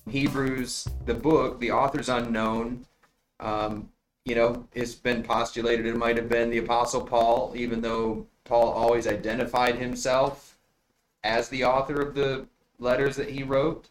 Hebrews, the book, the author's unknown. It's been postulated it might have been the Apostle Paul, even though Paul always identified himself as the author of the letters that he wrote.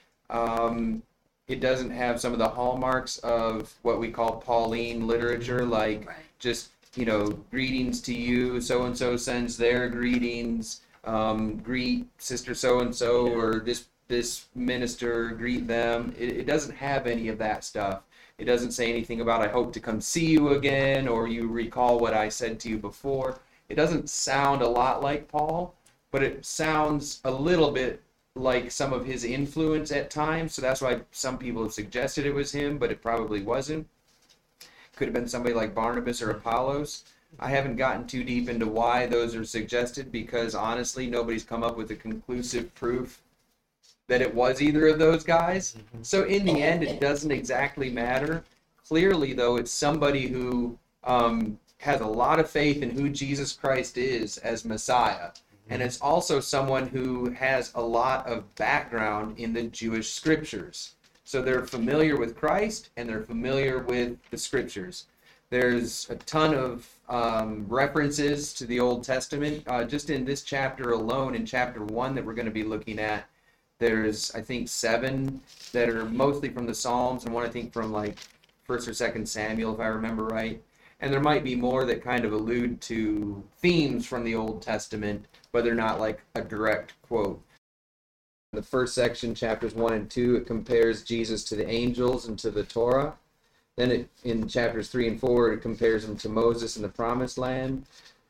It doesn't have some of the hallmarks of what we call Pauline literature, like just, greetings to you, so-and-so sends their greetings, greet sister so-and-so, or this minister, greet them. It doesn't have any of that stuff. It doesn't say anything about, I hope to come see you again, or you recall what I said to you before. It doesn't sound a lot like Paul, but it sounds a little bit like some of his influence at times. So that's why some people have suggested it was him, but it probably wasn't. Could have been somebody like Barnabas or Apollos. I haven't gotten too deep into why those are suggested, because honestly, nobody's come up with a conclusive proof that it was either of those guys. So in the end, it doesn't exactly matter. Clearly, though, it's somebody who has a lot of faith in who Jesus Christ is as Messiah. And it's also someone who has a lot of background in the Jewish scriptures. So they're familiar with Christ and they're familiar with the scriptures. There's a ton of references to the Old Testament. Just in this chapter alone, in chapter 1 that we're going to be looking at, there's, I think, 7 that are mostly from the Psalms, and one, I think, from like 1st or 2nd Samuel, if I remember right. And there might be more that kind of allude to themes from the Old Testament, but they're not like a direct quote. In the first section, chapters 1 and 2, it compares Jesus to the angels and to the Torah. Then in chapters 3 and 4, it compares him to Moses in the Promised Land.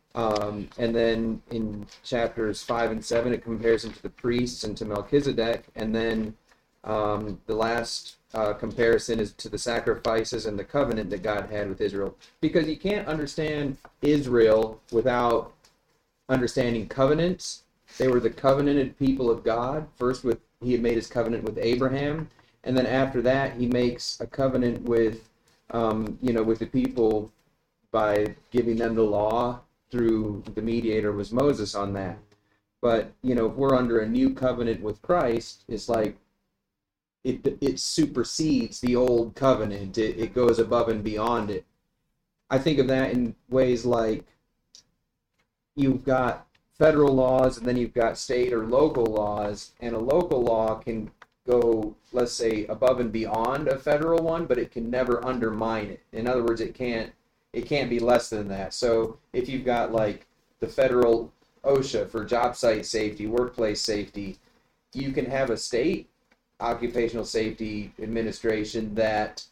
And then in chapters 5 and 7, it compares him to the priests and to Melchizedek. And then the last comparison is to the sacrifices and the covenant that God had with Israel. Because you can't understand Israel without understanding covenants. They were the covenanted people of God. First, he had made his covenant with Abraham. And then after that, he makes a covenant with the people by giving them the law. Through the mediator was Moses on that. But, if we're under a new covenant with Christ, it's like it supersedes the old covenant. It goes above and beyond it. I think of that in ways like you've got federal laws and then you've got state or local laws, and a local law can go, let's say, above and beyond a federal one, but it can never undermine it. In other words, it can't be less than that. So if you've got like the federal OSHA for job site safety, workplace safety, you can have a state occupational safety administration that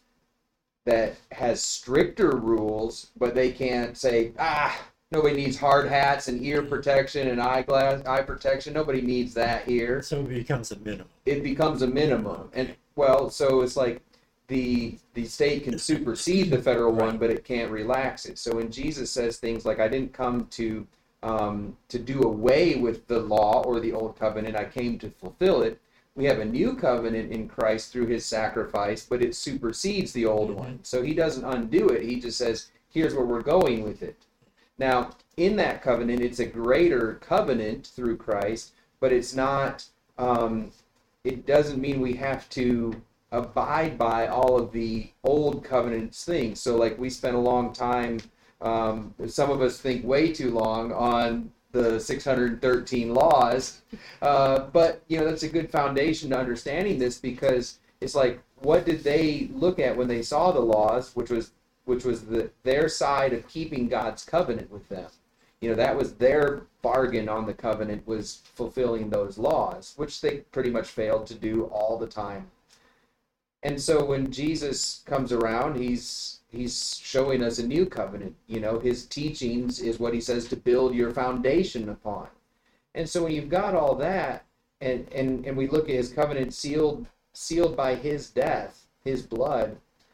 has stricter rules, but they can't say, nobody needs hard hats and ear protection and eye protection. Nobody needs that here. So it becomes a minimum. It becomes a minimum. And so it's like the state can supersede the federal one, but it can't relax it. So when Jesus says things like, I didn't come to do away with the law or the old covenant, I came to fulfill it. We have a new covenant in Christ through his sacrifice, but it supersedes the old one. So he doesn't undo it. He just says, here's where we're going with it. Now, in that covenant, it's a greater covenant through Christ, but it's not, it doesn't mean we have to abide by all of the old covenants things. So like we spent a long time, some of us think way too long on the 613 laws, but that's a good foundation to understanding this, because it's like, what did they look at when they saw the laws, which was their side of keeping God's covenant with them. That was their bargain on the covenant, was fulfilling those laws, which they pretty much failed to do all the time. And so when Jesus comes around, he's showing us a new covenant. His teachings is what he says to build your foundation upon. And so when you've got all that, and we look at his covenant sealed by his death, his blood,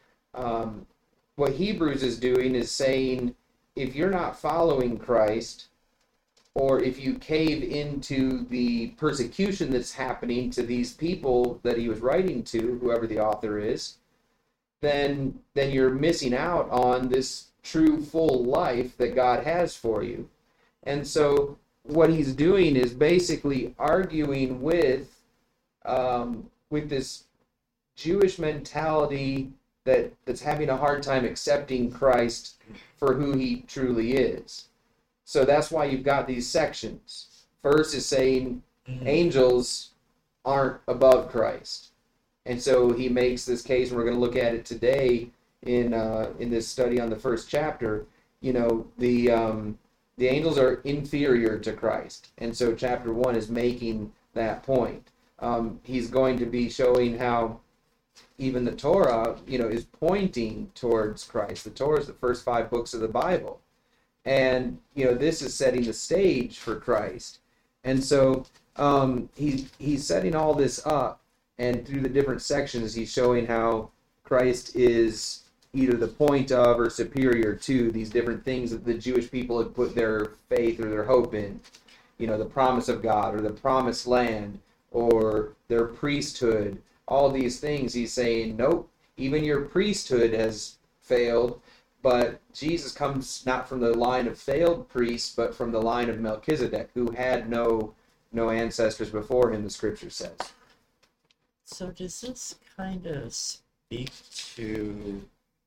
what Hebrews is doing is saying, if you're not following Christ, or if you cave into the persecution that's happening to these people that he was writing to, whoever the author is, then you're missing out on this true full life that God has for you. And so what he's doing is basically arguing with this Jewish mentality that's having a hard time accepting Christ for who he truly is. So that's why you've got these sections. First is saying angels aren't above Christ. And so he makes this case, and we're going to look at it today in this study on the first chapter. You know, the angels are inferior to Christ. And so chapter 1 is making that point. He's going to be showing how even the Torah, you know, is pointing towards Christ. The Torah is the first 5 books of the Bible. And, you know, this is setting the stage for Christ. And so he's setting all this up, and through the different sections, he's showing how Christ is either the point of or superior to these different things that the Jewish people had put their faith or their hope in. You know, the promise of God, or the promised land, or their priesthood. All these things, he's saying, nope, even your priesthood has failed. But Jesus comes not from the line of failed priests, but from the line of Melchizedek, who had no ancestors before him, the scripture says. So does this kind of speak to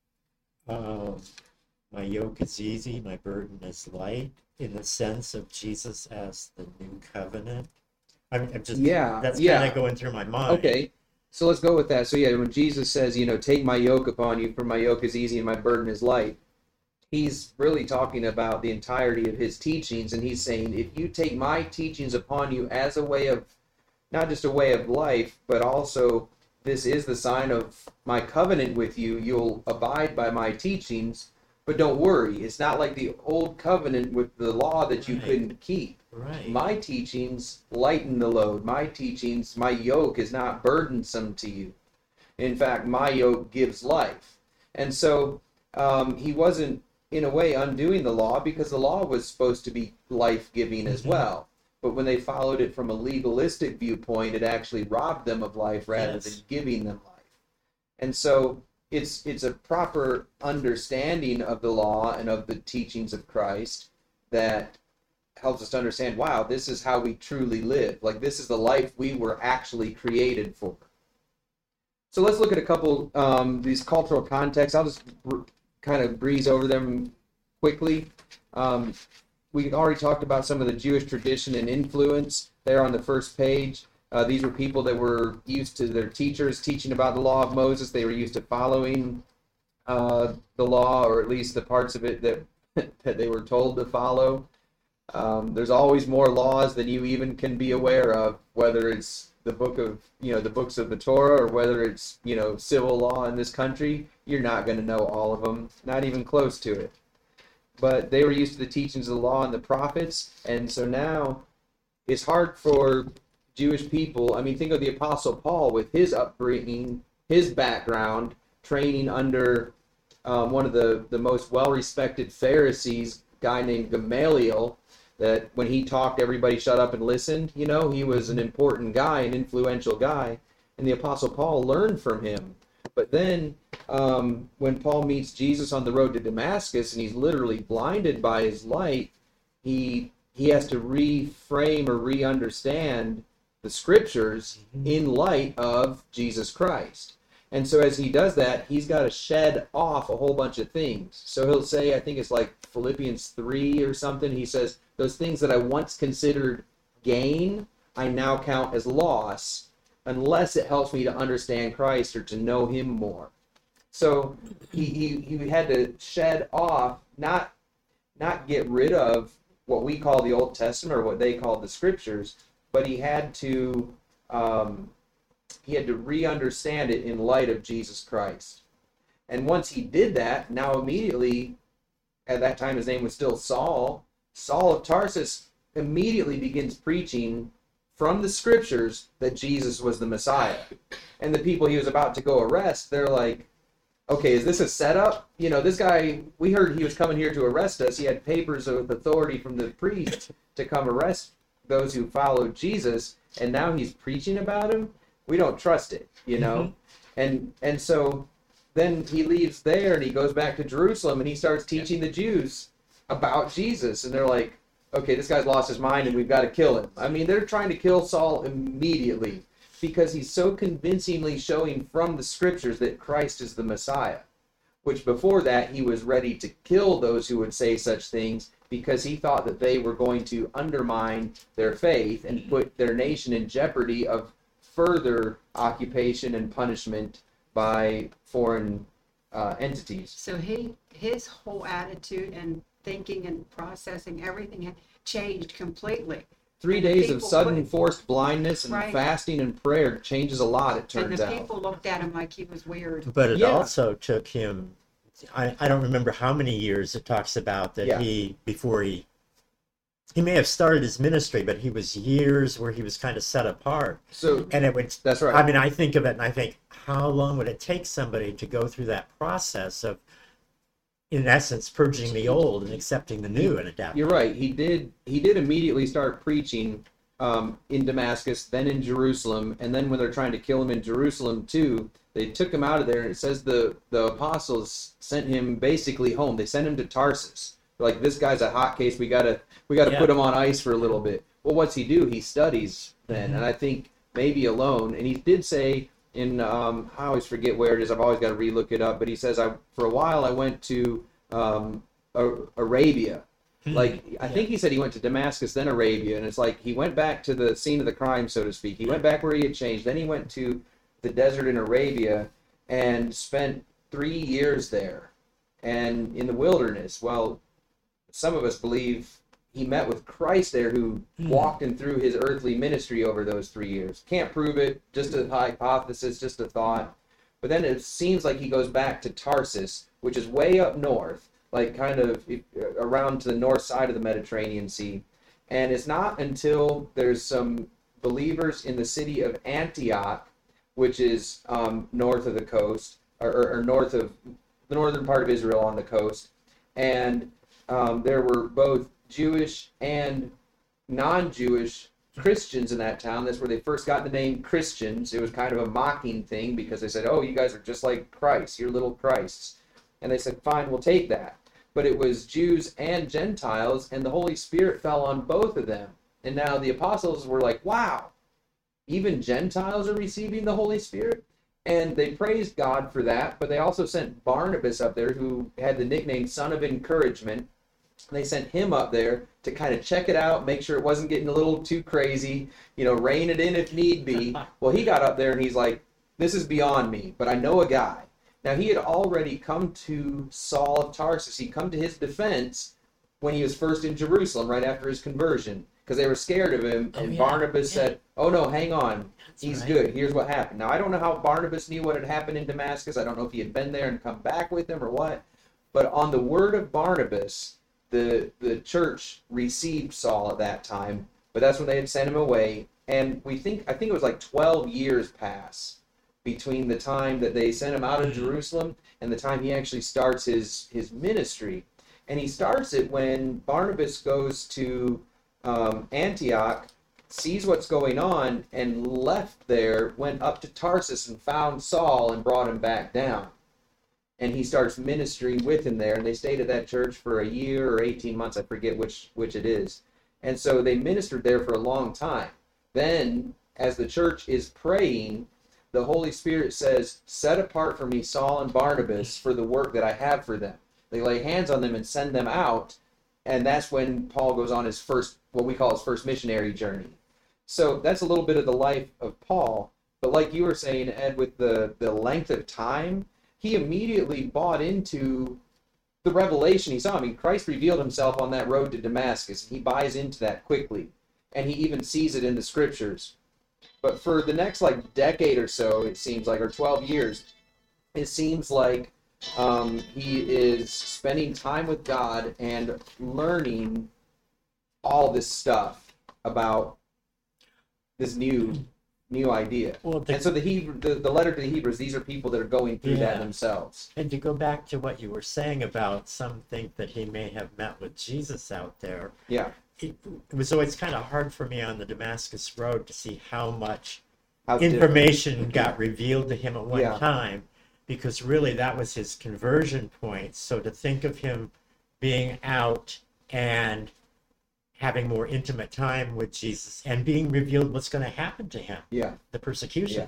my yoke is easy, my burden is light, in the sense of Jesus as the new covenant? I'm just, that's kind of going through my mind. Okay. So let's go with that. So yeah, when Jesus says, you know, take my yoke upon you, for my yoke is easy and my burden is light, he's really talking about the entirety of his teachings. And he's saying, if you take my teachings upon you as a way of, not just a way of life, but also this is the sign of my covenant with you, you'll abide by my teachings. But don't worry, it's not like the old covenant with the law that you couldn't keep. Right. My teachings lighten the load. My teachings, my yoke is not burdensome to you. In fact, my yoke gives life. And so he wasn't, in a way, undoing the law, because the law was supposed to be life-giving as well. But when they followed it from a legalistic viewpoint, it actually robbed them of life rather than giving them life. And so it's a proper understanding of the law and of the teachings of Christ that helps us to understand, wow, this is how we truly live. Like, this is the life we were actually created for. So let's look at a couple these cultural contexts. I'll just kind of breeze over them quickly. We already talked about some of the Jewish tradition and influence there on the first page. These were people that were used to their teachers teaching about the law of Moses. They were used to following the law, or at least the parts of it that that they were told to follow. There's always more laws than you even can be aware of, whether it's the book of, the books of the Torah, or whether it's, civil law in this country. You're not going to know all of them, not even close to it. But they were used to the teachings of the law and the prophets, and so now it's hard for Jewish people. I mean, think of the Apostle Paul with his upbringing, his background, training under one of the most well-respected Pharisees, a guy named Gamaliel, that when he talked, everybody shut up and listened. He was an important guy, an influential guy, and the Apostle Paul learned from him. But then when Paul meets Jesus on the road to Damascus, and he's literally blinded by his light, he has to reframe or re-understand the scriptures in light of Jesus Christ. And so as he does that, he's got to shed off a whole bunch of things. So he'll say, I think it's like Philippians 3 or something, he says, those things that I once considered gain, I now count as loss, unless it helps me to understand Christ or to know him more. So he had to shed off, not get rid of what we call the Old Testament or what they call the scriptures, but he had to re-understand it in light of Jesus Christ. And once he did that, now immediately, at that time his name was still Saul of Tarsus immediately begins preaching from the scriptures that Jesus was the Messiah. And the people he was about to go arrest, they're like, okay, is this a setup? This guy, we heard he was coming here to arrest us. He had papers of authority from the priest to come arrest those who followed Jesus, and now he's preaching about him? We don't trust it, And so then he leaves there and he goes back to Jerusalem and he starts teaching the Jews about Jesus. And they're like, okay, this guy's lost his mind and we've got to kill him. I mean, they're trying to kill Saul immediately. because he's so convincingly showing from the scriptures that Christ is the Messiah, which before that he was ready to kill those who would say such things because he thought that they were going to undermine their faith and put their nation in jeopardy of further occupation and punishment by foreign entities. So his whole attitude and thinking and processing, everything had changed completely. 3 days of sudden forced blindness and fasting and prayer changes a lot, it turns out. And the people looked at him like he was weird. But it also took him, I don't remember how many years it talks about that he may have started his ministry, but he was years where he was kind of set apart. So, and it would, that's right. I mean, I think of it and I think, how long would it take somebody to go through that process of, in essence, purging the old and accepting the new and adapting? You're right. He did immediately start preaching in Damascus, then in Jerusalem, and then when they're trying to kill him in Jerusalem too, they took him out of there, and it says the apostles sent him basically home. They sent him to Tarsus. They're like, this guy's a hot case. We gotta put him on ice for a little bit. Well, what's he do? He studies then, and I think maybe alone. And he did say in I always forget where it is. I've always got to relook it up. But he says, for a while I went to Arabia. Like, I think he said he went to Damascus, then Arabia, and it's like he went back to the scene of the crime, so to speak. He went back where he had changed. Then he went to the desert in Arabia and spent 3 years there and in the wilderness. Well, some of us believe he met with Christ there, who walked him through his earthly ministry over those 3 years. Can't prove it, just a hypothesis, just a thought. But then it seems like he goes back to Tarsus, which is way up north, like kind of around to the north side of the Mediterranean Sea. And it's not until there's some believers in the city of Antioch, which is north of the coast, or north of the northern part of Israel on the coast. And there were both Jewish and non-Jewish Christians in that town. That's where they first got the name Christians. It was kind of a mocking thing because they said, oh, you guys are just like Christ, you're little Christs. And they said, fine, we'll take that. But it was Jews and Gentiles, and the Holy Spirit fell on both of them. And now the apostles were like, wow, even Gentiles are receiving the Holy Spirit? And they praised God for that, but they also sent Barnabas up there, who had the nickname Son of Encouragement. They sent him up there to kind of check it out, make sure it wasn't getting a little too crazy, rein it in if need be. Well, he got up there and he's like, this is beyond me, but I know a guy. Now, he had already come to Saul of Tarsus. He'd come to his defense when he was first in Jerusalem, right after his conversion, because they were scared of him. And Barnabas said, oh, no, hang on. He's good. Here's what happened. Now, I don't know how Barnabas knew what had happened in Damascus. I don't know if he had been there and come back with them or what. But on the word of Barnabas, the church received Saul at that time. But that's when they had sent him away. And I think it was like 12 years pass between the time that they sent him out of Jerusalem and the time he actually starts his ministry. And he starts it when Barnabas goes to Antioch, sees what's going on, and left there, went up to Tarsus and found Saul and brought him back down. And he starts ministering with him there, and they stayed at that church for a year or 18 months, I forget which it is. And so they ministered there for a long time. Then, as the church is praying, the Holy Spirit says, set apart for me Saul and Barnabas for the work that I have for them. They lay hands on them and send them out, and that's when Paul goes on his first, what we call his first missionary journey. So that's a little bit of the life of Paul. But like you were saying, Ed, with the length of time, he immediately bought into the revelation he saw. I mean, Christ revealed himself on that road to Damascus. He buys into that quickly, and he even sees it in the scriptures. But for the next decade or so, it seems like, or 12 years, it seems like he is spending time with God and learning all this stuff about this new idea. And so the letter to the Hebrews, these are people that are going through that themselves. And to go back to what you were saying about some think that he may have met with Jesus out there. Yeah. It was always kind of hard for me on the Damascus Road to see how much information got revealed to him at one time, because really that was his conversion point. So to think of him being out and having more intimate time with Jesus and being revealed what's going to happen to him. Yeah. The persecution.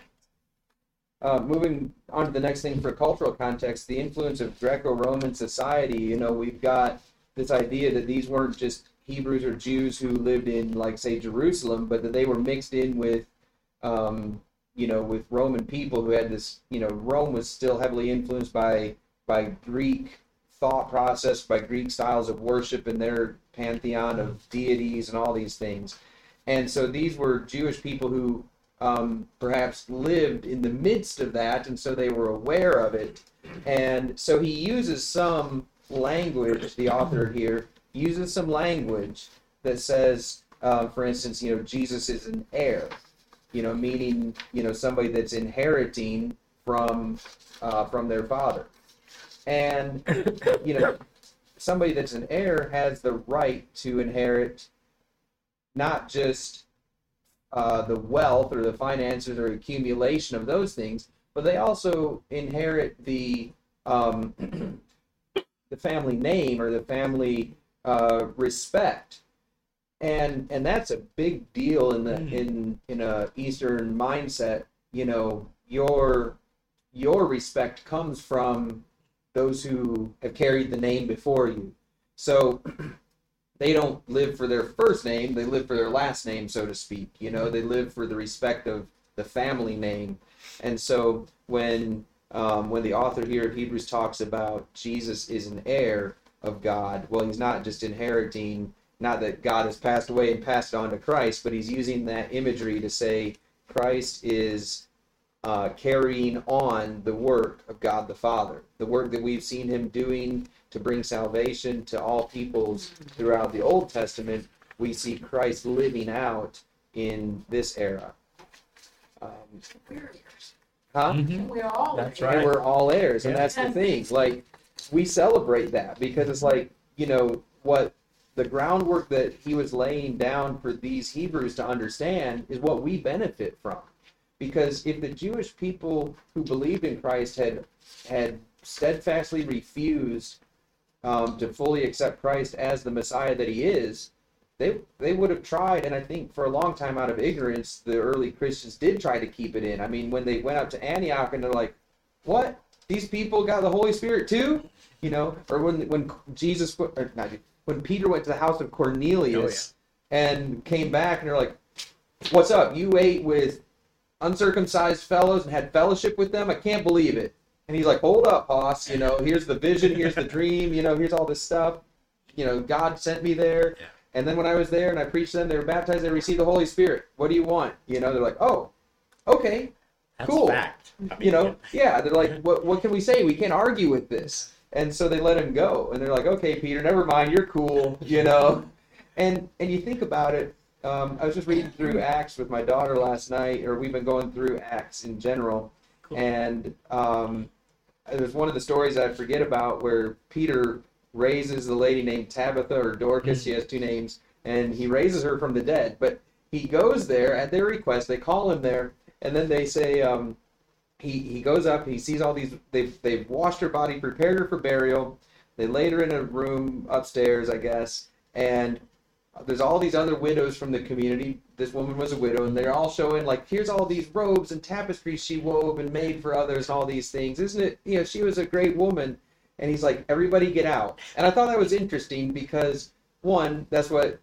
Moving on to the next thing for cultural context, the influence of Greco-Roman society. You know, we've got this idea that these weren't just Hebrews or Jews who lived in, like, say, Jerusalem, but that they were mixed in with, with Roman people who had this, Rome was still heavily influenced by Greek thought process, by Greek styles of worship and their pantheon of deities and all these things. And so these were Jewish people who perhaps lived in the midst of that, and so they were aware of it. And so he uses some language, the author here uses some language that says, for instance, Jesus is an heir, meaning, somebody that's inheriting from their father. And, somebody that's an heir has the right to inherit not just the wealth or the finances or accumulation of those things, but they also inherit the family name or the family respect, and that's a big deal in a Eastern mindset. Your respect comes from those who have carried the name before you. So they don't live for their first name, they live for their last name, so to speak. They live for the respect of the family name. And so when the author here of Hebrews talks about Jesus is an heir of God, well, he's not just inheriting, not that God has passed away and passed it on to Christ, but he's using that imagery to say Christ is carrying on the work of God the Father, the work that we've seen him doing to bring salvation to all peoples throughout the Old Testament. We see Christ living out in this era. We're all That's heirs. right. And we're all heirs, and that's the thing. Like, we celebrate that because it's like, what the groundwork that he was laying down for these Hebrews to understand is what we benefit from. Because if the Jewish people who believed in Christ had steadfastly refused to fully accept Christ as the Messiah that he is, they would have tried, and I think for a long time out of ignorance, the early Christians did try to keep it in. I mean, when they went up to Antioch and they're like, what? These people got the Holy Spirit too? Or when Peter went to the house of Cornelius and came back and they're like, what's up? You ate with uncircumcised fellows and had fellowship with them? I can't believe it. And he's like, hold up, boss. Here's the vision, here's the dream, here's all this stuff. God sent me there. Yeah. And then when I was there and I preached to them, they were baptized, they received the Holy Spirit. What do you want? They're like, oh, okay, That's cool. Fact. I mean, Yeah, they're like, what can we say? We can't argue with this. And so they let him go. And they're like, okay, Peter, never mind, you're cool, And you think about it, I was just reading through Acts with my daughter last night, or we've been going through Acts in general. Cool. And there's one of the stories I forget about where Peter raises the lady named Tabitha or Dorcas, she has two names, and he raises her from the dead. But he goes there at their request, they call him there, and then they say, he goes up, he sees all these, they've washed her body, prepared her for burial, they laid her in a room upstairs, I guess, and there's all these other widows from the community. This woman was a widow, and they're all showing, like, here's all these robes and tapestries she wove and made for others and all these things. Isn't it, she was a great woman. And he's like, everybody get out. And I thought that was interesting because, one, that's what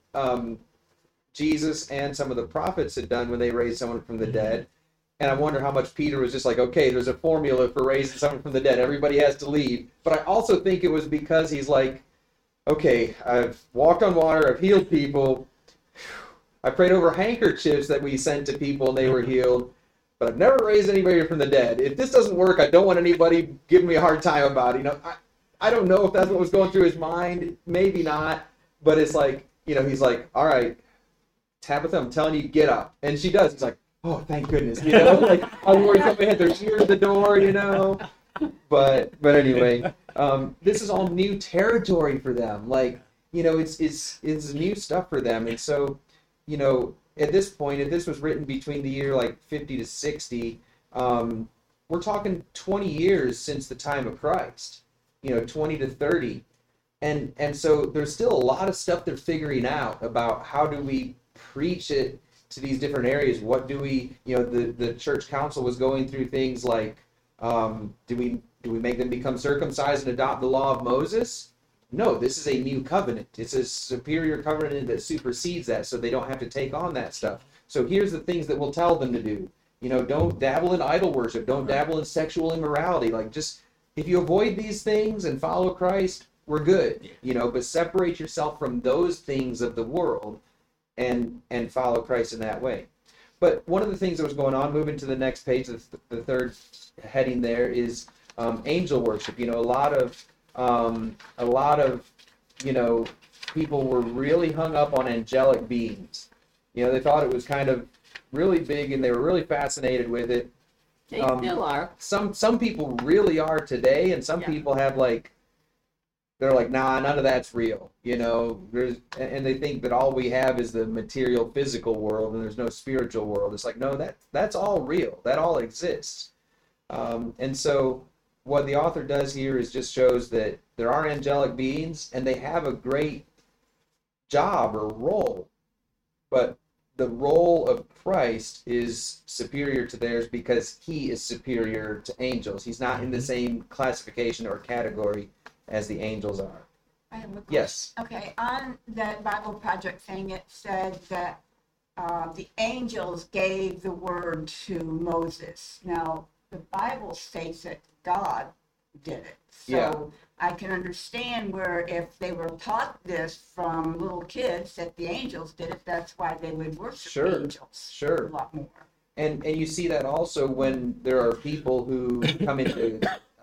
Jesus and some of the prophets had done when they raised someone from the dead. And I wonder how much Peter was just like, okay, there's a formula for raising someone from the dead. Everybody has to leave. But I also think it was because he's like, okay, I've walked on water, I've healed people, I prayed over handkerchiefs that we sent to people and they were healed, but I've never raised anybody from the dead. If this doesn't work, I don't want anybody giving me a hard time about it. I don't know if that's what was going through his mind, maybe not, but it's like, he's like, all right, Tabitha, I'm telling you, get up. And she does. He's like, oh, thank goodness, like, I was worried somebody had their ear to the door, But anyway, this is all new territory for them. Like, it's new stuff for them. And so, at this point, if this was written between the year like 50 to 60, we're talking 20 years since the time of Christ, 20 to 30. And so there's still a lot of stuff they're figuring out about how do we preach it to these different areas. What do we, the church council was going through things like, do we make them become circumcised and adopt the law of Moses? No, this is a new covenant. It's a superior covenant that supersedes that, so they don't have to take on that stuff. So here's the things that we'll tell them to do. Don't dabble in idol worship. Don't dabble in sexual immorality. Like, just, if you avoid these things and follow Christ, we're good. But separate yourself from those things of the world and follow Christ in that way. But one of the things that was going on, moving to the next page, the third heading there, is angel worship. A lot of people were really hung up on angelic beings. They thought it was kind of really big, and they were really fascinated with it. They still are. Some people really are today, and some people have they're like, nah, none of that's real. And they think that all we have is the material, physical world, and there's no spiritual world. It's like, no, that's all real. That all exists. And so what the author does here is just shows that there are angelic beings, and they have a great job or role, but the role of Christ is superior to theirs because he is superior to angels. He's not in the same classification or category as the angels are. I have a question. Yes. Okay, on that Bible Project thing, it said that the angels gave the word to Moses. Now, the Bible states that God did it. So Yeah. I can understand where if they were taught this from little kids that the angels did it, that's why they would worship Sure, angels sure. a lot more. And you see that also when there are people who come into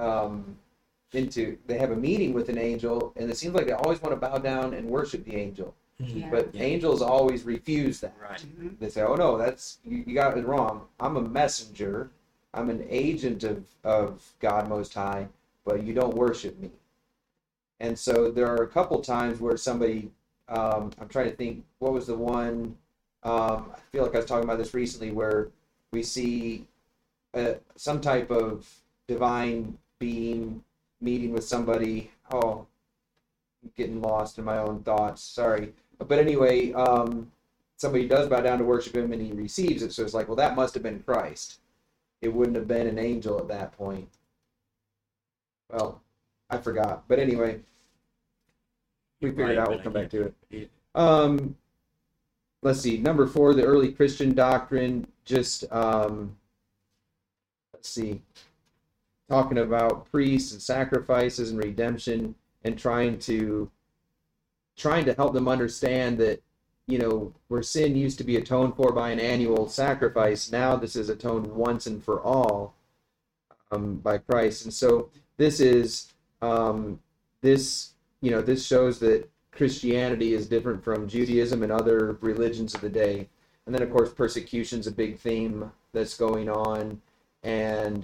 they have a meeting with an angel, and it seems like they always want to bow down and worship the angel. Yeah. But angels always refuse that. Right. They say, oh no, that's you got it wrong. I'm a messenger. I'm an agent of God Most High, but you don't worship me. And so there are a couple times where somebody, I'm trying to think, what was the one, I feel like I was talking about this recently, where we see some type of divine being meeting with somebody. Oh, I'm getting lost in my own thoughts, sorry. But anyway, somebody does bow down to worship him and he receives it, so it's like, well, that must have been Christ. It wouldn't have been an angel at that point. Well, I forgot. But anyway, we figured it out. We'll come back to it. Let's see. Number 4, the early Christian doctrine. Just let's see. Talking about priests and sacrifices and redemption, and trying to help them understand that, where sin used to be atoned for by an annual sacrifice, now this is atoned once and for all by Christ. And so this is this shows that Christianity is different from Judaism and other religions of the day. And then, of course, persecution's a big theme that's going on, and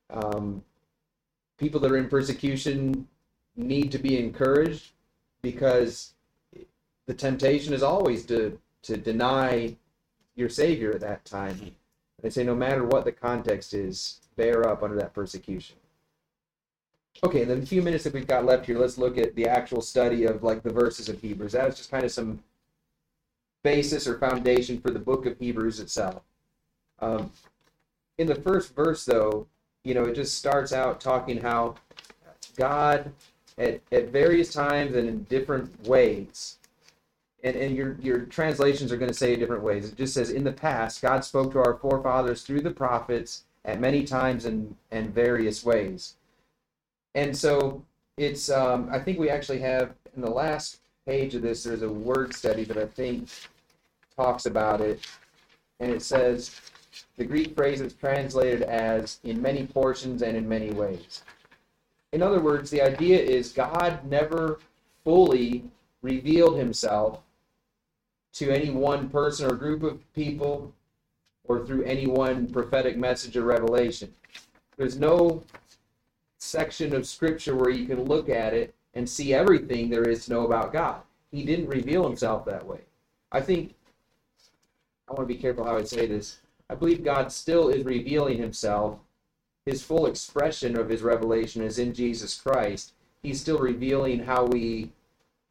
people that are in persecution need to be encouraged, because the temptation is always to deny your Savior at that time. They say no matter what the context is, bear up under that persecution. Okay, in the few minutes that we've got left here, let's look at the actual study of the verses of Hebrews. That was just kind of some basis or foundation for the book of Hebrews itself. In the first verse, though, it just starts out talking how God, at various times and in different ways, and your translations are going to say it different ways. It just says, in the past, God spoke to our forefathers through the prophets at many times and various ways. And so it's, I think we actually have, in the last page of this, there's a word study that I think talks about it. And it says, the Greek phrase is translated as in many portions and in many ways. In other words, the idea is God never fully revealed himself to any one person or group of people or through any one prophetic message or revelation. There's no section of Scripture where you can look at it and see everything there is to know about God. He didn't reveal himself that way. I want to be careful how I say this. I believe God still is revealing himself. His full expression of his revelation is in Jesus Christ. He's still revealing how we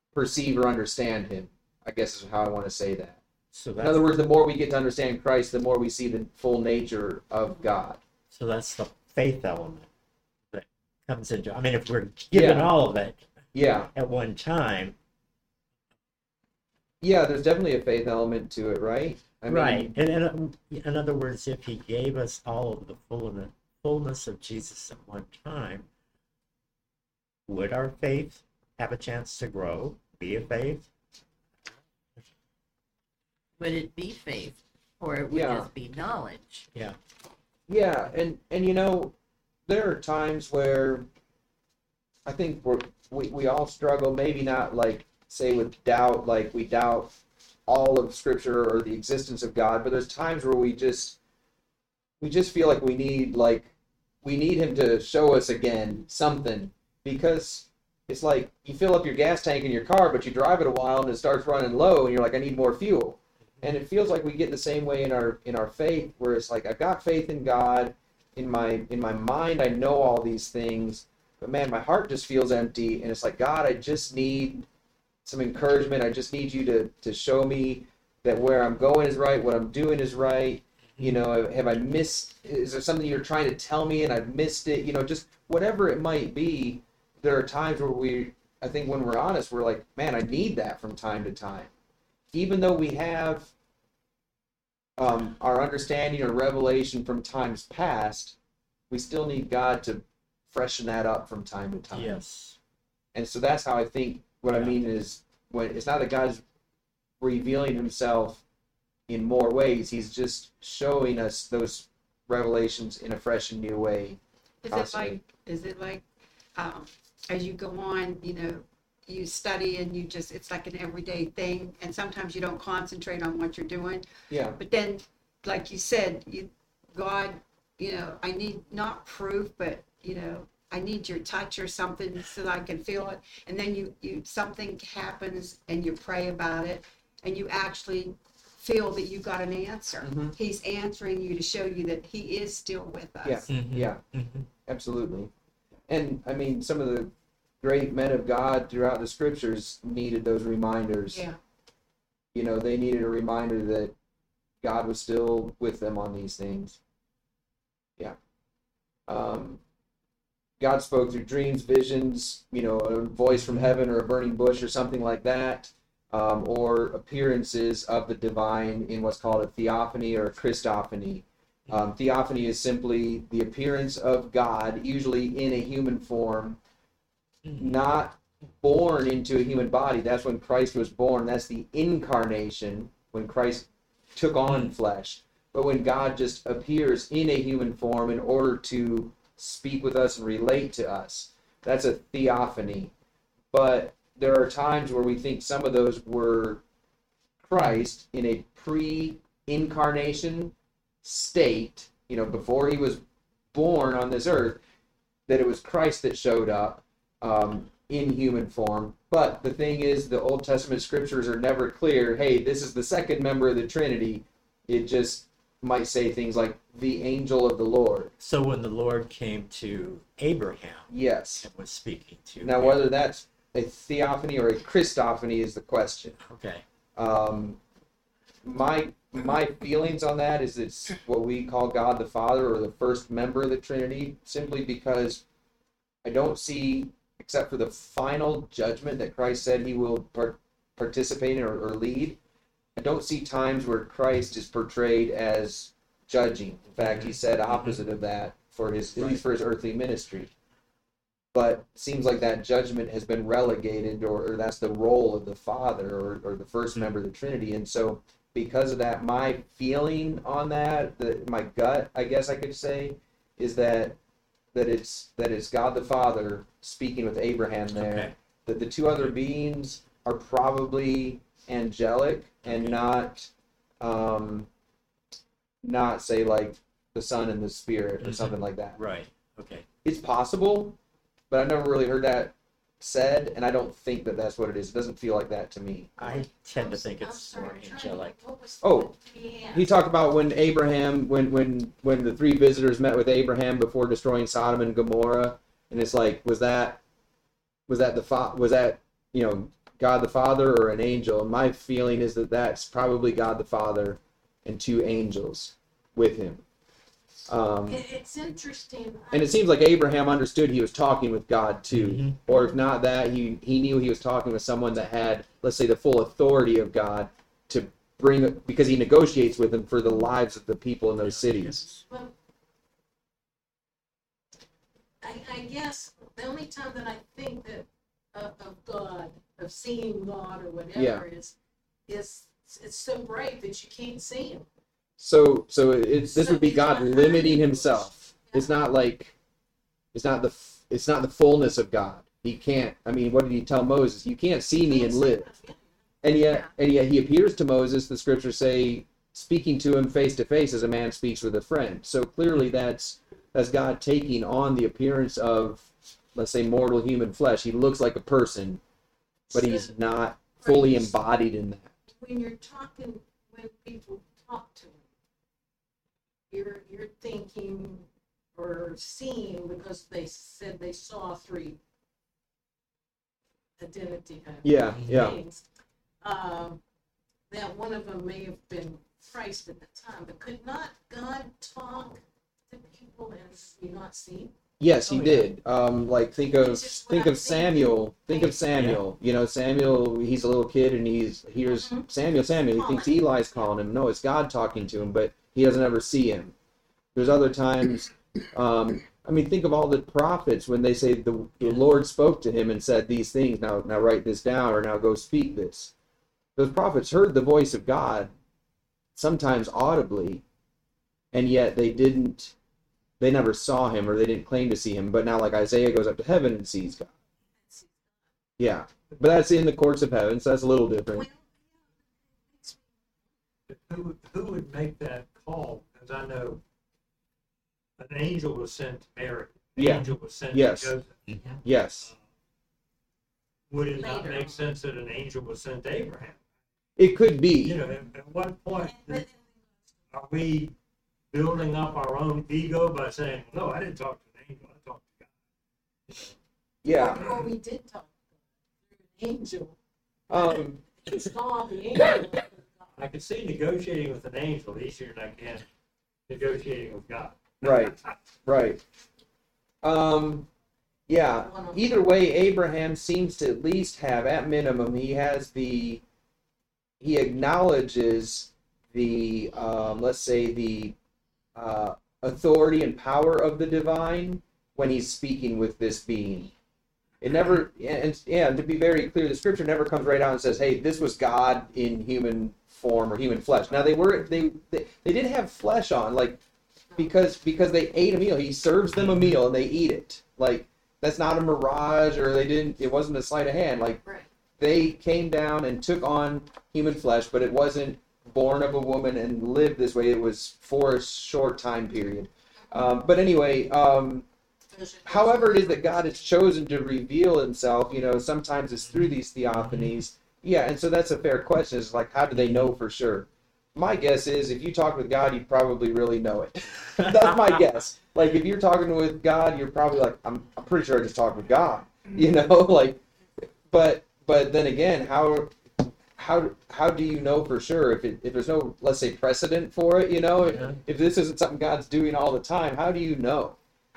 perceive or understand him, I guess is how I want to say that. So In other words, the more we get to understand Christ, the more we see the full nature of God. So that's the faith element that comes into. I mean, if we're given all of it Yeah. at one time, Yeah, there's definitely a faith element to it, right? I mean, right? And in other words, if he gave us all of the fullness of Jesus at one time, would our faith have a chance to grow, be a faith? Would it be faith, or it would Yeah. just be knowledge? Yeah. Yeah, and you know, there are times where I think we all struggle, maybe not like say with doubt, like we doubt all of Scripture or the existence of God, but there's times where we just feel like we need him to show us again something, because it's like you fill up your gas tank in your car, but you drive it a while and it starts running low, and you're like, I need more fuel. And it feels like we get the same way in our faith, where it's like I've got faith in God, in my mind I know all these things, but man, my heart just feels empty, and it's like, God, I just need some encouragement. I just need you to show me that where I'm going is right, what I'm doing is right. You know, have I missed? Is there something you're trying to tell me and I've missed it? You know, just whatever it might be. There are times where I think when we're honest, we're like, man, I need that from time to time. Even though we have our understanding or revelation from times past, we still need God to freshen that up from time to time. Yes. And so that's how I think what I mean is, when it's not that God's revealing himself in more ways, he's just showing us those revelations in a fresh and new way. Is it like as you go on, you know, you study and it's like an everyday thing, and sometimes you don't concentrate on what you're doing. Yeah. But then, like you said, God, you know, I need not proof, but, you know, I need your touch or something so that I can feel it. And then you something happens and you pray about it and you actually feel that you got an answer. Mm-hmm. He's answering you to show you that he is still with us. Yeah. Mm-hmm. Yeah. Mm-hmm. Absolutely. And I mean, some of the great men of God throughout the scriptures needed those reminders. Yeah. You know, they needed a reminder that God was still with them on these things. Yeah. God spoke through dreams, visions, you know, a voice from heaven or a burning bush or something like that, or appearances of the divine in what's called a theophany or a Christophany. Theophany is simply the appearance of God, usually in a human form, not born into a human body. That's when Christ was born. That's the incarnation, when Christ took on flesh. But when God just appears in a human form in order to speak with us and relate to us, that's a theophany. But there are times where we think some of those were Christ in a pre-incarnation state, you know, before he was born on this earth, that it was Christ that showed up in human form. But the thing is, the Old Testament scriptures are never clear, hey, this is the second member of the Trinity. It just might say things like the angel of the Lord. So when the Lord came to Abraham Yes. and was speaking to Now, him, whether that's a theophany or a Christophany is the question. okay, My feelings on that is it's what we call God the Father, or the first member of the Trinity, simply because I don't see, except for the final judgment that Christ said he will participate in or lead, I don't see times where Christ is portrayed as judging. In fact, he said opposite of that for his, at least for his earthly ministry. But it seems like that judgment has been relegated, or that's the role of the Father, or the first member of the Trinity. And so because of that, my feeling on that, my gut, I guess I could say, is that it's God the Father speaking with Abraham there. Okay. That the two other beings are probably angelic and not say like the Son and the Spirit or something like that. right, okay. It's possible, but I've never really heard that said, and I don't think that that's what it is. It doesn't feel like that to me. I tend to think it's more angelic. Oh, he talked about when Abraham, when the three visitors met with Abraham before destroying Sodom and Gomorrah, and it's like, was that God the Father or an angel. And my feeling is that that's probably God the Father and two angels with him. It's interesting. And it seems like Abraham understood he was talking with God too. Mhm. Or if not that, he knew he was talking with someone that had, let's say, the full authority of God to bring, because he negotiates with him for the lives of the people in those cities. Well, I guess the only time that I think that of God, of seeing God or whatever, Yeah. is it's so bright that you can't see him. So this would be God limiting himself. It's not like, it's not the fullness of God. He can't, I mean, what did he tell Moses? You can't see me and live. And yet he appears to Moses, the scriptures say, speaking to him face to face as a man speaks with a friend. So clearly that's God taking on the appearance of, let's say, mortal human flesh. He looks like a person, but he's not fully embodied in that. When you're talking, when people talk to him, you're thinking or seeing, because they said they saw three identity Yeah. things. That one of them may have been Christ at the time, but could not God talk to people and you not see? Yes, he Oh, yeah. did. Like think It's just what of I'm Samuel. Think of thinking. Samuel. You know, Samuel. He's a little kid, and he hears Samuel. He thinks Eli's calling him. No, it's God talking to him, but he doesn't ever see him. There's other times. I mean, think of all the prophets when they say the Lord spoke to him and said these things. Now write this down, or now go speak this. Those prophets heard the voice of God, sometimes audibly, and yet they never saw him, or they didn't claim to see him. But now, like Isaiah goes up to heaven and sees God. Yeah, but that's in the courts of heaven, so that's a little different. Who would make that call? Because I know an angel was sent to Mary. An Yeah. angel was sent Yes. to Joseph. Yes, Would it not Later. make sense that an angel was sent to Abraham? it could be. You know, at what point are we building up our own ego by saying, no, I didn't talk to an angel, I talked to God? Yeah. Or we did talk to an angel. Um, He saw the angel. I can see negotiating with an angel easier than I can negotiating with God. Right. Right. Yeah. Either way, Abraham seems to at least have, at minimum, he acknowledges the, let's say, the authority and power of the divine when he's speaking with this being. It never, and to be very clear, the scripture never comes right out and says, "Hey, this was God in human form or human flesh." Now they did have flesh on, like, because they ate a meal. He serves them a meal and they eat it. Like, that's not a mirage, or it wasn't a sleight of hand. Like, Right. they came down and took on human flesh, but it wasn't born of a woman and lived this way. It was for a short time period. But anyway, however it is that God has chosen to reveal himself, sometimes it's through these theophanies. Yeah, and so that's a fair question. It's like, how do they know for sure? My guess is if you talk with God, you probably really know it. That's my guess. Like, if you're talking with God, you're probably like, I'm pretty sure I just talked with God. Like, but then again, how do you know for sure if there's no, let's say, precedent for it? If this isn't something God's doing all the time, how do you know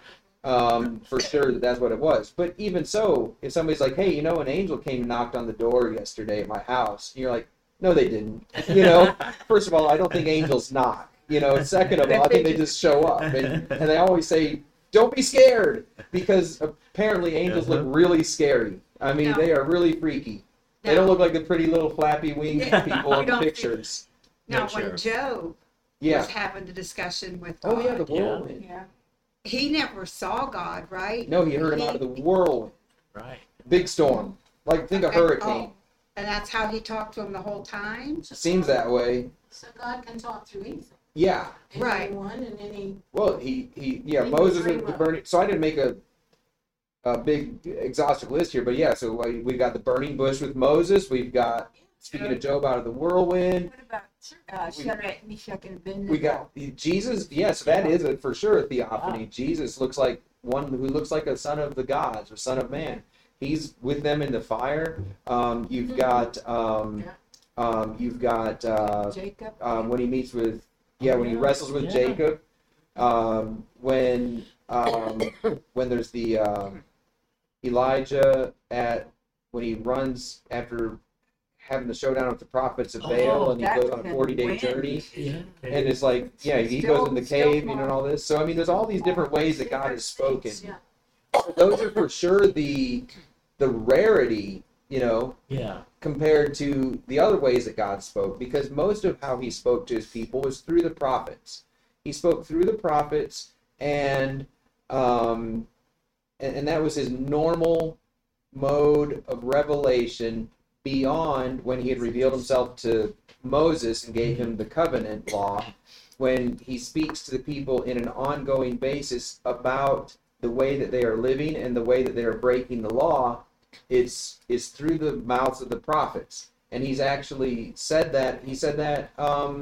for sure that that's what it was? But even so, if somebody's like, hey, an angel came and knocked on the door yesterday at my house, and you're like, no, they didn't. First of all, I don't think angels knock. Second of all, I think they just show up, and they always say, don't be scared, because apparently angels look really scary. I mean, No. they are really freaky. They don't look like the pretty little flappy winged people in You don't pictures. Now, Not sure. when Job Yeah. was having the discussion with Oh God, yeah, the whirlwind. Yeah. he never saw God, right? No, he heard him out of the whirlwind. Right. Big storm. Like, think of And- hurricane. oh, and that's how he talked to him the whole time? Seems that way. So God can talk through anything. Yeah. Right. Anyone and any. Well, Moses with the burning. So I didn't make a big exhaustive list here, but yeah. So we've got the burning bush with Moses. We've got, speaking of Job, out of the whirlwind. What about Shadrach, Meshach, and Abednego? We got Jesus. Yes, that is for sure a theophany. Jesus looks like one who looks like a son of the gods or son of man. He's with them in the fire. You've got Jacob. when he meets with when he wrestles with Yeah. Jacob. When there's the Elijah when he runs after having the showdown with the prophets of Baal, and he that's goes on a been 40-day wind. journey. Yeah. And it's like, he goes in the cave, and all this. So, I mean, there's all these different ways that God has spoken. Yeah. Those are for sure the rarity, Yeah. compared to the other ways that God spoke, because most of how he spoke to his people was through the prophets. He spoke through the prophets, and that was his normal mode of revelation beyond when he had revealed himself to Moses and gave him the covenant law. When he speaks to the people in an ongoing basis about the way that they are living and the way that they are breaking the law, it's through the mouths of the prophets. And he's actually said that. He said that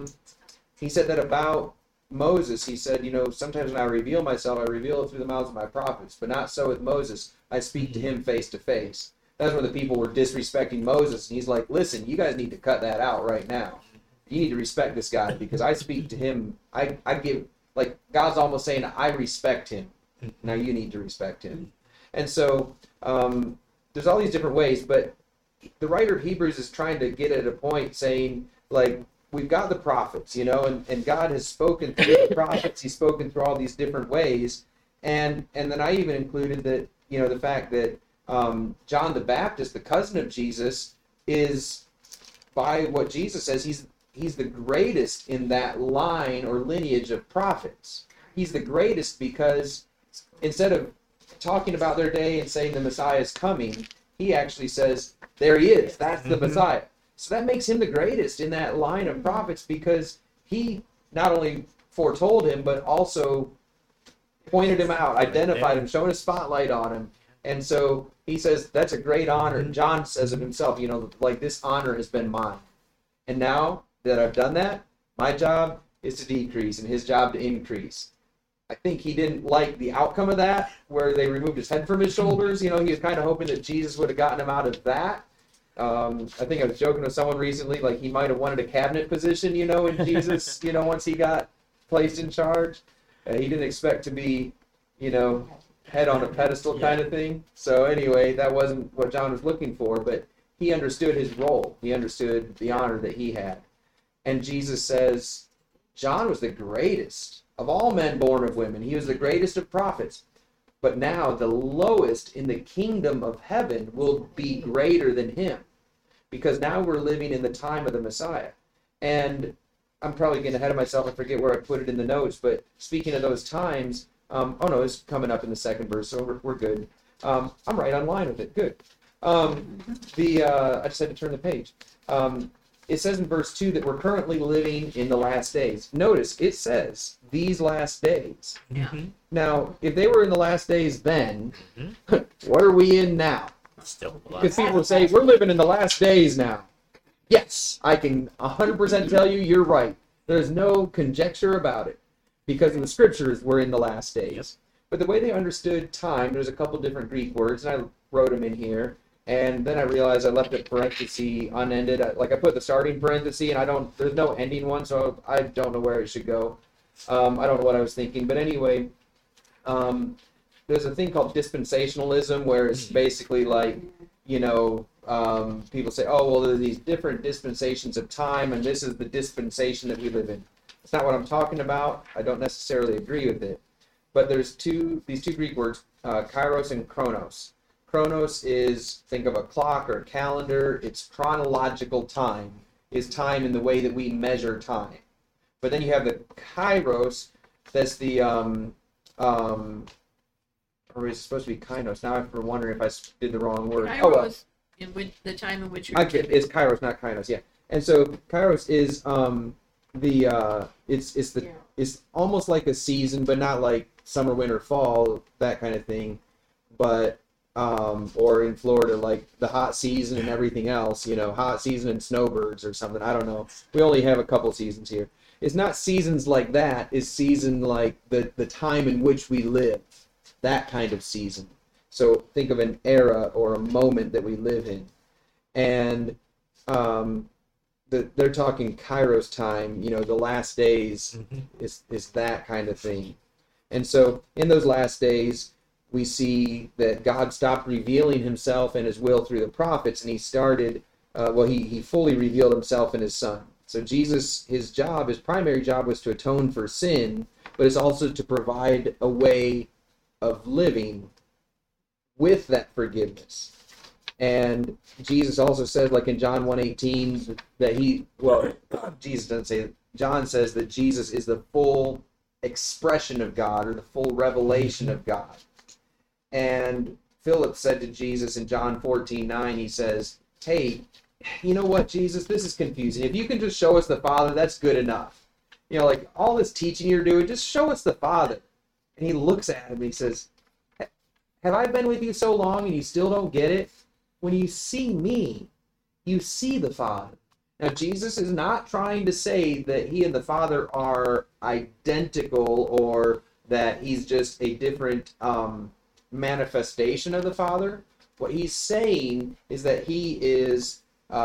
about Moses. He said, sometimes when I reveal myself, I reveal it through the mouths of my prophets, but not so with Moses. I speak to him face to face. That's when the people were disrespecting Moses, and he's like, listen, you guys need to cut that out right now. You need to respect this guy, because I speak to him. I give, like, God's almost saying, I respect him. Now you need to respect him. And so there's all these different ways, but the writer of Hebrews is trying to get at a point saying, like, we've got the prophets, and God has spoken through the prophets. He's spoken through all these different ways. And then I even included that, the fact that John the Baptist, the cousin of Jesus, is, by what Jesus says, he's the greatest in that line or lineage of prophets. He's the greatest because instead of talking about their day and saying the Messiah is coming, he actually says, there he is, that's the Messiah. So that makes him the greatest in that line of prophets, because he not only foretold him, but also pointed him out, identified him, shone a spotlight on him. And so he says, that's a great honor. John says of himself, like, this honor has been mine. And now that I've done that, my job is to decrease and his job to increase. I think he didn't like the outcome of that, where they removed his head from his shoulders. He was kind of hoping that Jesus would have gotten him out of that. I think I was joking with someone recently, like he might have wanted a cabinet position, in Jesus, once he got placed in charge. He didn't expect to be, head on a pedestal kind of thing. So anyway, that wasn't what John was looking for, but he understood his role. He understood the honor that he had. And Jesus says, John was the greatest of all men born of women. He was the greatest of prophets. But now the lowest in the kingdom of heaven will be greater than him, because now we're living in the time of the Messiah. And I'm probably getting ahead of myself. I forget where I put it in the notes, but speaking of those times, it's coming up in the second verse, so we're good. I'm right on line with it. Good. I just had to turn the page. It says in verse 2 that we're currently living in the last days. Notice, it says, these last days. Mm-hmm. Now, if they were in the last days then, what are we in now? Still Because people say, we're living in the last days now. Yes, I can 100% tell you you're right. There's no conjecture about it. Because in the scriptures, we're in the last days. Yep. But the way they understood time, there's a couple different Greek words, and I wrote them in here. And then I realized I left a parenthesis unended. I put the starting parenthesis, and there's no ending one, so I don't know where it should go. I don't know what I was thinking. But anyway, there's a thing called dispensationalism, where it's basically like, people say, oh, well, there are these different dispensations of time, and this is the dispensation that we live in. It's not what I'm talking about. I don't necessarily agree with it. But there's these two Greek words, kairos and chronos. Chronos is, think of a clock or a calendar. It's chronological time, is time in the way that we measure time. But then you have the kairos, that's the, or it's supposed to be kainos. Now I'm wondering if I did the wrong word. Kairos, the time in which you're It's kairos, not kainos, yeah. And so kairos is it's almost like a season, but not like summer, winter, fall, that kind of thing. But or in Florida, like the hot season and everything else, hot season and snowbirds or something. I don't know. We only have a couple seasons here. It's not seasons like that. It's season like the time in which we live. That kind of season. So think of an era or a moment that we live in. And they're talking Kairos time, the last days is that kind of thing. And so in those last days, we see that God stopped revealing himself and his will through the prophets, and he started, he fully revealed himself in his son. So Jesus, his primary job was to atone for sin, but it's also to provide a way of living with that forgiveness. And Jesus also said, like in John 1:18, that Jesus doesn't say it. John says that Jesus is the full expression of God, or the full revelation of God. And Philip said to Jesus in John 14:9, he says, hey, you know what, Jesus, this is confusing. If you can just show us the Father, that's good enough. Like all this teaching you're doing, just show us the Father. And he looks at him and he says, have I been with you so long and you still don't get it? When you see me, you see the Father. Now, Jesus is not trying to say that he and the Father are identical, or that he's just a different manifestation of the Father. What he's saying is that he is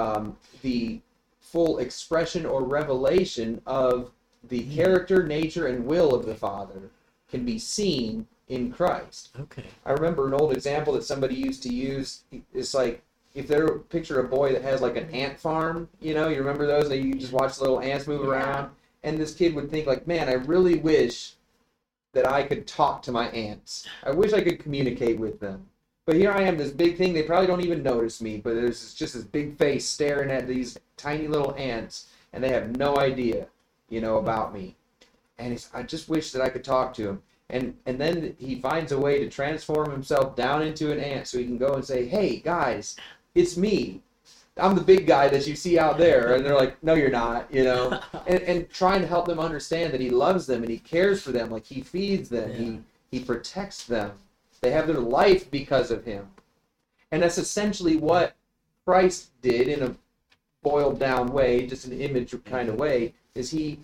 the full expression or revelation of the character, nature, and will of the Father can be seen in Christ. Okay. I remember an old example that somebody used to use. It's like, if they picture a boy that has like an ant farm, you remember those that you just watch the little ants move around, and this kid would think like, man, I really wish that I could talk to my ants. I wish I could communicate with them. But here I am, this big thing, they probably don't even notice me, but there's just this big face staring at these tiny little ants, and they have no idea, about me. And I just wish that I could talk to him. And then he finds a way to transform himself down into an ant so he can go and say, hey, guys, it's me. I'm the big guy that you see out there. And they're like, no, you're not, and trying to help them understand that he loves them and he cares for them. Like he feeds them. Yeah. He protects them. They have their life because of him. And that's essentially what Christ did in a boiled down way, just an image kind of way, is he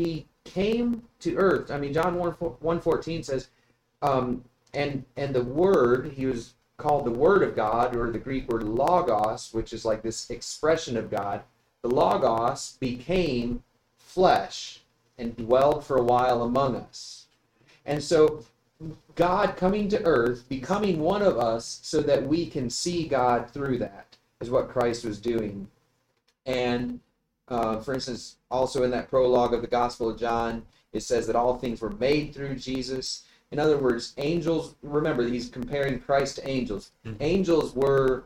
came to earth. I mean, John 1:14 says, and the Word, he was called the Word of God, or the Greek word logos, which is like this expression of God. The logos became flesh and dwelled for a while among us. And so God coming to earth, becoming one of us so that we can see God through that, is what Christ was doing. And for instance, also in that prologue of the Gospel of John, it says that all things were made through Jesus. In other words, angels, remember, he's comparing Christ to angels. Mm-hmm. Angels were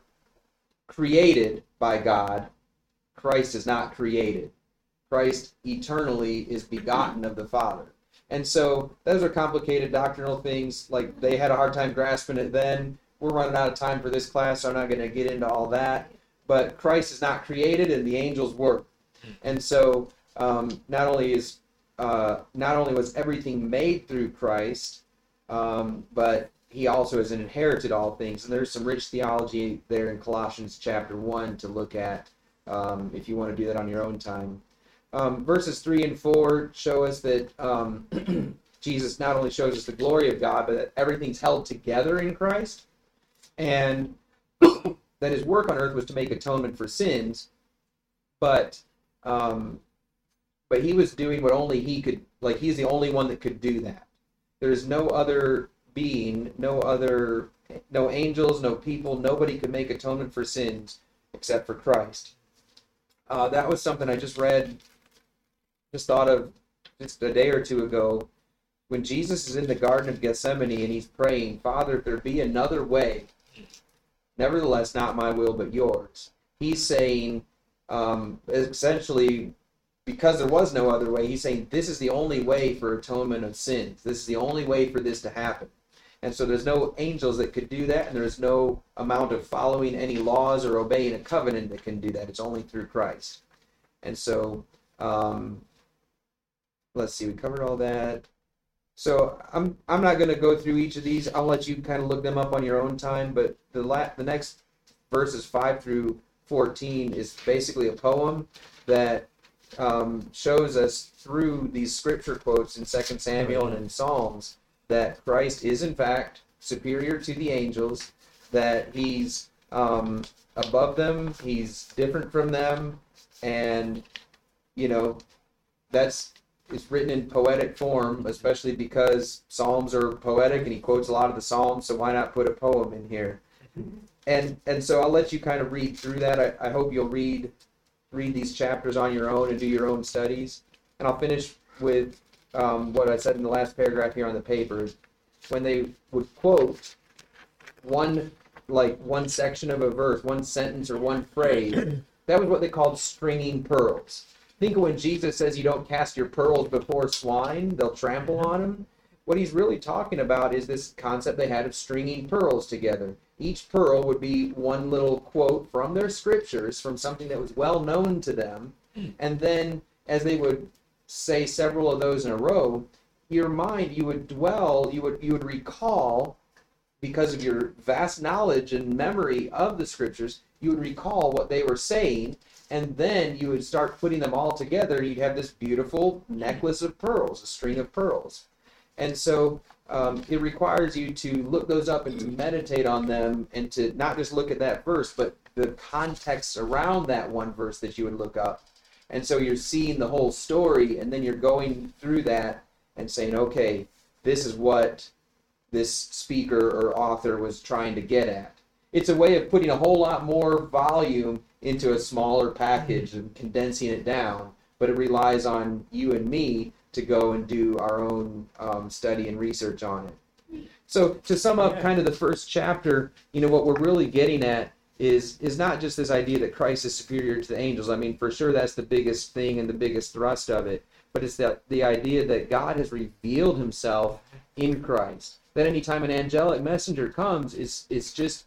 created by God. Christ is not created. Christ eternally is begotten of the Father. And so those are complicated doctrinal things. Like, they had a hard time grasping it then. We're running out of time for this class, so I'm not going to get into all that. But Christ is not created, and the angels were. And so not only was everything made through Christ, but he also has inherited all things. And there's some rich theology there in Colossians chapter 1 to look at if you want to do that on your own time. Verses 3 and 4 show us that Jesus not only shows us the glory of God, but that everything's held together in Christ, and that his work on earth was to make atonement for sins, but he was doing what only he could. Like, he's the only one that could do that. There's no other being, no angels, no people, nobody could make atonement for sins except for Christ. That was something I just thought of just a day or two ago, when Jesus is in the Garden of Gethsemane and he's praying, Father, if there be another way, nevertheless, not my will, but yours. He's saying, essentially, because there was no other way, he's saying this is the only way for atonement of sins. This is the only way for this to happen. And so there's no angels that could do that, and there's no amount of following any laws or obeying a covenant that can do that. It's only through Christ. And so, let's see, we covered all that. So I'm not going to go through each of these. I'll let you kind of look them up on your own time, but the next verses 5 through 14 is basically a poem that shows us through these scripture quotes in 2 Samuel and in Psalms that Christ is in fact superior to the angels, that he's above them, he's different from them, and that's it's written in poetic form, especially because Psalms are poetic, and he quotes a lot of the Psalms, so why not put a poem in here? And so I'll let you kind of read through that. I hope you'll read these chapters on your own and do your own studies. And I'll finish with what I said in the last paragraph here on the paper. When they would quote one section of a verse, one sentence or one phrase, that was what they called stringing pearls. Think of when Jesus says you don't cast your pearls before swine, they'll trample on them. What he's really talking about is this concept they had of stringing pearls together. Each pearl would be one little quote from their scriptures, from something that was well known to them. And then as they would say several of those in a row, your mind, you would recall, because of your vast knowledge and memory of the scriptures, you would recall what they were saying, and then you would start putting them all together, and you'd have this beautiful necklace of pearls, a string of pearls. And so it requires you to look those up and to meditate on them, and to not just look at that verse, but the context around that one verse that you would look up. And so you're seeing the whole story, and then you're going through that and saying, okay, this is what this speaker or author was trying to get at. It's a way of putting a whole lot more volume into a smaller package and condensing it down, but it relies on you and me to go and do our own study and research on it. So to sum up kind of the first chapter, what we're really getting at is not just this idea that Christ is superior to the angels. I mean, for sure that's the biggest thing and the biggest thrust of it, but it's the idea that God has revealed himself in Christ. That anytime an angelic messenger comes, it's just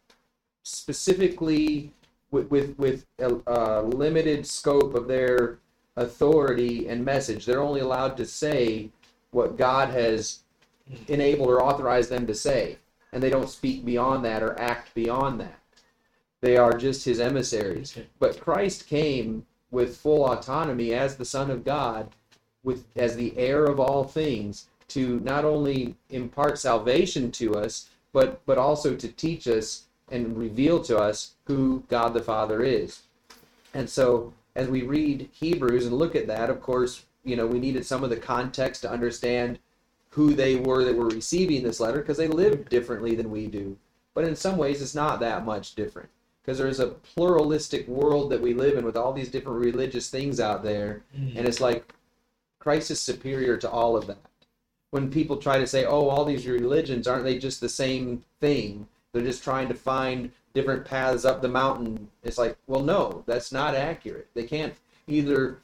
specifically with a limited scope of their authority and message. They're only allowed to say what God has enabled or authorized them to say, and they don't speak beyond that or act beyond that. They are just his emissaries. But Christ came with full autonomy as the Son of God, as the heir of all things, to not only impart salvation to us, but also to teach us and reveal to us who God the Father is. And so as we read Hebrews and look at that, of course, we needed some of the context to understand who they were that were receiving this letter, because they lived differently than we do. But in some ways, it's not that much different, because there's a pluralistic world that we live in with all these different religious things out there, and it's like Christ is superior to all of that. When people try to say, oh, all these religions, aren't they just the same thing? They're just trying to find different paths up the mountain. It's like, well, no, that's not accurate. They can't either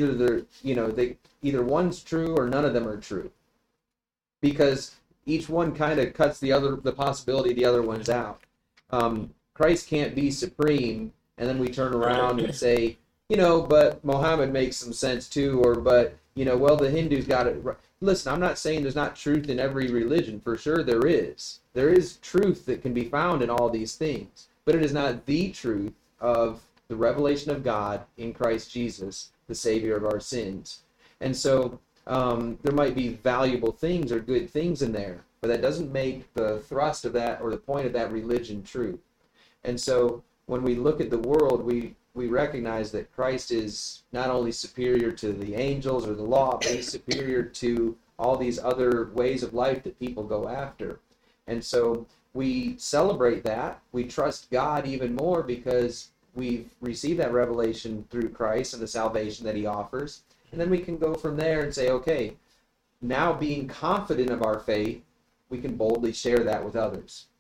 one's true or none of them are true, because each one kind of cuts the possibility of the other one's out. Christ can't be supreme, and then we turn around and say, but Muhammad makes some sense too, or well, the Hindus got it right. Listen, I'm not saying there's not truth in every religion. For sure there is. There is truth that can be found in all these things. But it is not the truth of the revelation of God in Christ Jesus, the Savior of our sins. And so there might be valuable things or good things in there, but that doesn't make the thrust of that or the point of that religion true. And so when we look at the world, we recognize that Christ is not only superior to the angels or the law, but he's superior to all these other ways of life that people go after. And so we celebrate that. We trust God even more because we've received that revelation through Christ and the salvation that he offers. And then we can go from there and say, okay, now being confident of our faith, we can boldly share that with others.